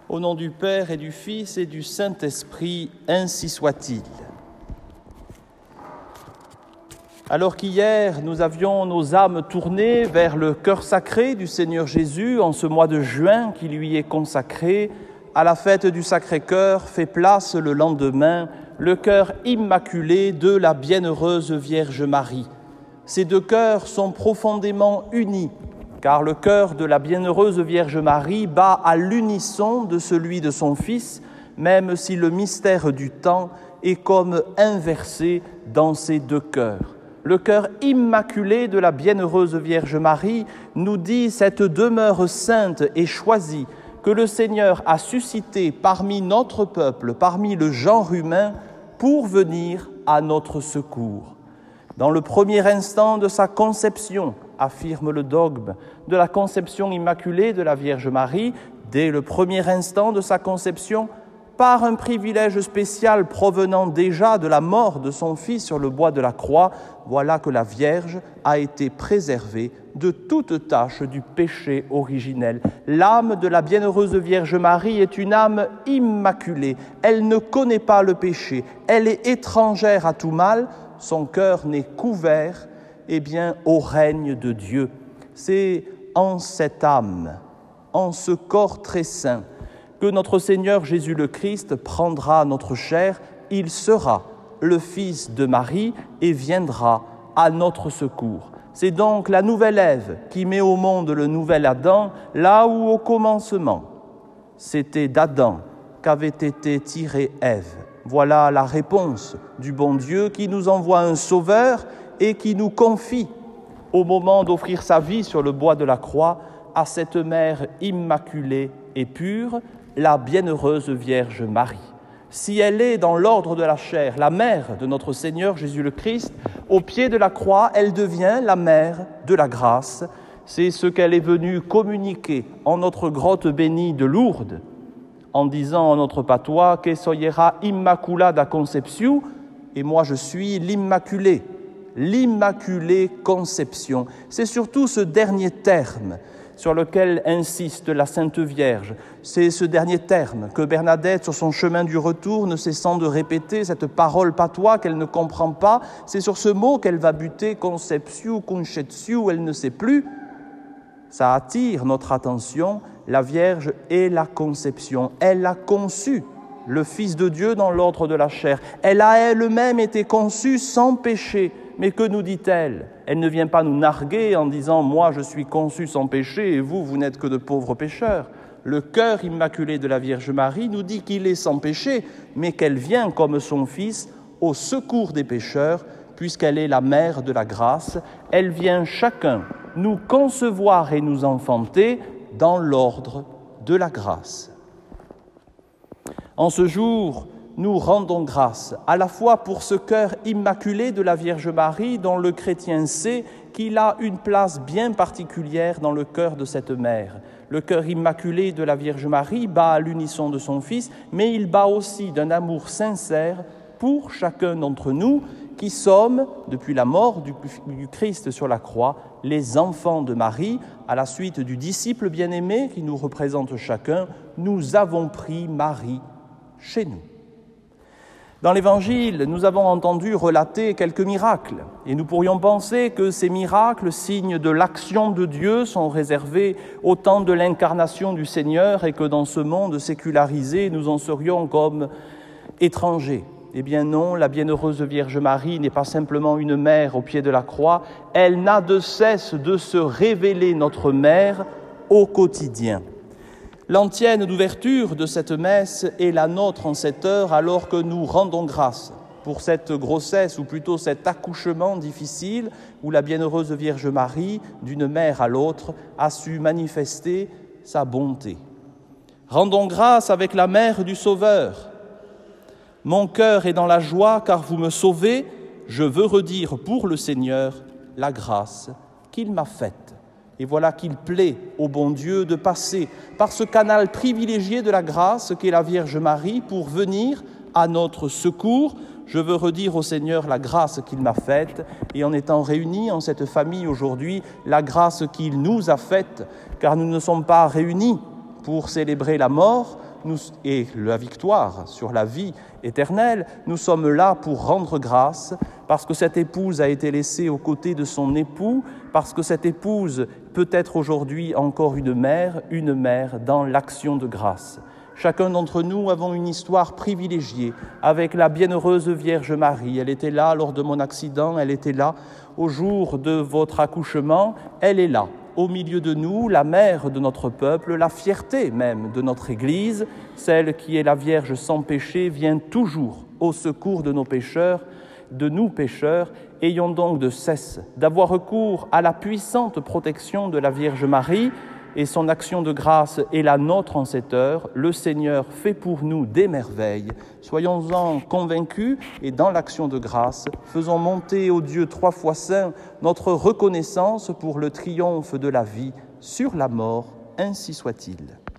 Au nom du Père et du Fils et du Saint-Esprit, ainsi soit-il. Alors qu'hier, nous avions nos âmes tournées vers le cœur sacré du Seigneur Jésus, en ce mois de juin qui lui est consacré, à la fête du Sacré-Cœur fait place le lendemain le cœur immaculé de la bienheureuse Vierge Marie. Ces deux cœurs sont profondément unis, car le cœur de la bienheureuse Vierge Marie bat à l'unisson de celui de son Fils, même si le mystère du temps est comme inversé dans ces deux cœurs. Le cœur immaculé de la bienheureuse Vierge Marie nous dit cette demeure sainte et choisie que le Seigneur a suscitée parmi notre peuple, parmi le genre humain, pour venir à notre secours. Dans le premier instant de sa conception, affirme le dogme, de la conception immaculée de la Vierge Marie, dès le premier instant de sa conception, par un privilège spécial provenant déjà de la mort de son Fils sur le bois de la croix, voilà que la Vierge a été préservée de toute tâche du péché originel. L'âme de la bienheureuse Vierge Marie est une âme immaculée. Elle ne connaît pas le péché, elle est étrangère à tout mal, son cœur n'est couvert au règne de Dieu. C'est en cette âme, en ce corps très saint, que notre Seigneur Jésus le Christ prendra notre chair, il sera le Fils de Marie et viendra à notre secours. C'est donc la nouvelle Ève qui met au monde le nouvel Adam, là où au commencement, c'était d'Adam qu'avait été tirée Ève. Voilà la réponse du bon Dieu qui nous envoie un sauveur et qui nous confie, au moment d'offrir sa vie sur le bois de la croix, à cette mère immaculée et pure, la bienheureuse Vierge Marie. Si elle est dans l'ordre de la chair, la mère de notre Seigneur Jésus le Christ, au pied de la croix, elle devient la mère de la grâce. C'est ce qu'elle est venue communiquer en notre grotte bénie de Lourdes, en disant en notre patois « Que soyera immaculada conception » et moi je suis l'Immaculée, l'Immaculée Conception. C'est surtout ce dernier terme sur lequel insiste la Sainte Vierge. C'est ce dernier terme que Bernadette, sur son chemin du retour, ne cessant de répéter, cette parole patois qu'elle ne comprend pas, c'est sur ce mot qu'elle va buter, conception, conception, elle ne sait plus. Ça attire notre attention. La Vierge est la conception. Elle a conçu le Fils de Dieu dans l'ordre de la chair. Elle a elle-même été conçue sans péché. Mais que nous dit-elle ? Elle ne vient pas nous narguer en disant « Moi, je suis conçue sans péché et vous, vous n'êtes que de pauvres pécheurs ». Le cœur immaculé de la Vierge Marie nous dit qu'il est sans péché, mais qu'elle vient comme son Fils au secours des pécheurs, puisqu'elle est la mère de la grâce. Elle vient chacun nous concevoir et nous enfanter dans l'ordre de la grâce. En ce jour, nous rendons grâce à la fois pour ce cœur immaculé de la Vierge Marie dont le chrétien sait qu'il a une place bien particulière dans le cœur de cette mère. Le cœur immaculé de la Vierge Marie bat à l'unisson de son Fils, mais il bat aussi d'un amour sincère pour chacun d'entre nous qui sommes, depuis la mort du Christ sur la croix, les enfants de Marie. À la suite du disciple bien-aimé qui nous représente chacun, nous avons pris Marie chez nous. Dans l'Évangile, nous avons entendu relater quelques miracles et nous pourrions penser que ces miracles, signes de l'action de Dieu, sont réservés au temps de l'incarnation du Seigneur et que dans ce monde sécularisé, nous en serions comme étrangers. Eh bien non, la bienheureuse Vierge Marie n'est pas simplement une mère au pied de la croix, elle n'a de cesse de se révéler notre mère au quotidien. L'antienne d'ouverture de cette messe est la nôtre en cette heure alors que nous rendons grâce pour cette grossesse ou plutôt cet accouchement difficile où la bienheureuse Vierge Marie, d'une mère à l'autre, a su manifester sa bonté. Rendons grâce avec la mère du Sauveur. Mon cœur est dans la joie car vous me sauvez, je veux redire pour le Seigneur la grâce qu'il m'a faite. Et voilà qu'il plaît au bon Dieu de passer par ce canal privilégié de la grâce qu'est la Vierge Marie pour venir à notre secours. Je veux redire au Seigneur la grâce qu'il m'a faite et en étant réunis en cette famille aujourd'hui, la grâce qu'il nous a faite, car nous ne sommes pas réunis pour célébrer la mort et la victoire sur la vie éternelle. Nous sommes là pour rendre grâce, parce que cette épouse a été laissée aux côtés de son époux, parce que cette épouse peut être aujourd'hui encore une mère dans l'action de grâce. Chacun d'entre nous avons une histoire privilégiée avec la bienheureuse Vierge Marie. Elle était là lors de mon accident, elle était là au jour de votre accouchement, elle est là, au milieu de nous, la mère de notre peuple, la fierté même de notre Église, celle qui est la Vierge sans péché, vient toujours au secours de nos pécheurs, de nous pécheurs. Ayons donc de cesse d'avoir recours à la puissante protection de la Vierge Marie, et son action de grâce est la nôtre en cette heure. Le Seigneur fait pour nous des merveilles. Soyons-en convaincus et dans l'action de grâce, faisons monter au Dieu 3 fois saint notre reconnaissance pour le triomphe de la vie sur la mort, ainsi soit-il.